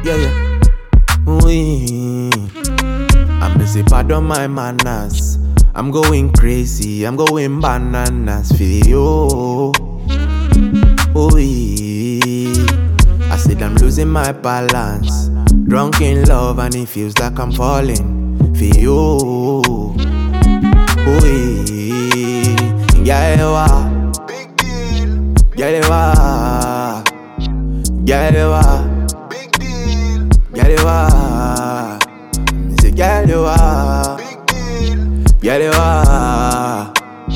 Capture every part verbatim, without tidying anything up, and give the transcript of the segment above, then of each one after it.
Yeah, yeah. Oui. I'm busy, pardon my manners. I'm going crazy, I'm going bananas for you. Oui. I said I'm losing my balance. Drunk in love and it feels like I'm falling for you. Oui. Yeah, Big deal, yeah, yeah, big deal, yeah, say yeah, big deal, yeah,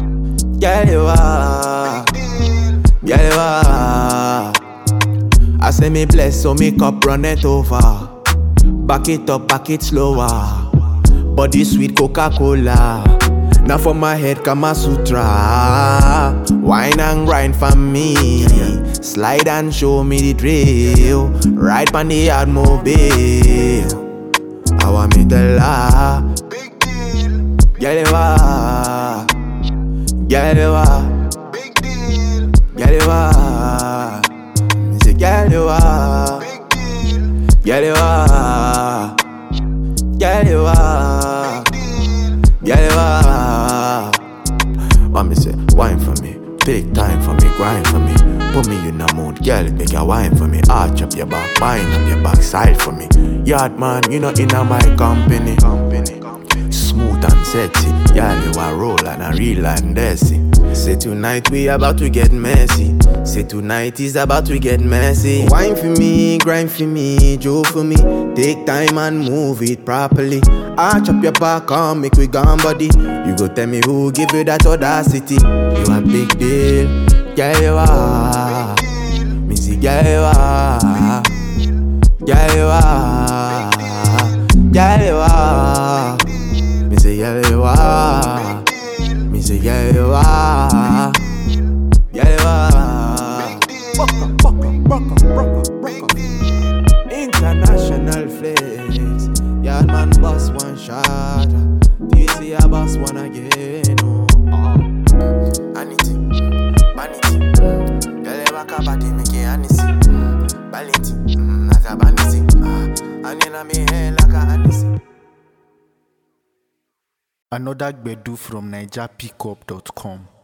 yeah, deal. yeah. I say me bless, so me cup run it over. Back it up, back it slower. Body sweet Coca-Cola. Now for my head, Kama Sutra. Wine and grind for me. Slide and show me the drill. Ride on the automobile. I want me to lie. Big deal, Galewa, Galewa, big deal, Galewa. Me say Galewa, big deal, Galewa, Galewa, deal. Galewa. Want me say wine for me, take time for me, grind for me. Put me in a mood, girl, make a wine for me. Arch up your back, wine up your backside for me. Yard man, you know in a my company. Smooth and sexy, y'all you a roll and a real and desi. Say tonight we about to get messy. Say tonight is about to get messy. Wine for me, grind for me, Joe for me. Take time and move it properly. Arch up your back, come make we gone body. You go tell me who give you that audacity. You a big deal, yeah you are. Me see yeah you are, yeah you are, yeah you are. Me say yeah you are, me say yeah you are, yeah you are. Bucka, bucka, bucka, bucka, bucka. International flex, yeah man boss one shot. D C a boss one again. Oh, oh. Anity, vanity, girl you back up body make it anisi. Bality, like a vanity. And in a me head like a anisi. Another Gbedu from Niger Pickup dot com.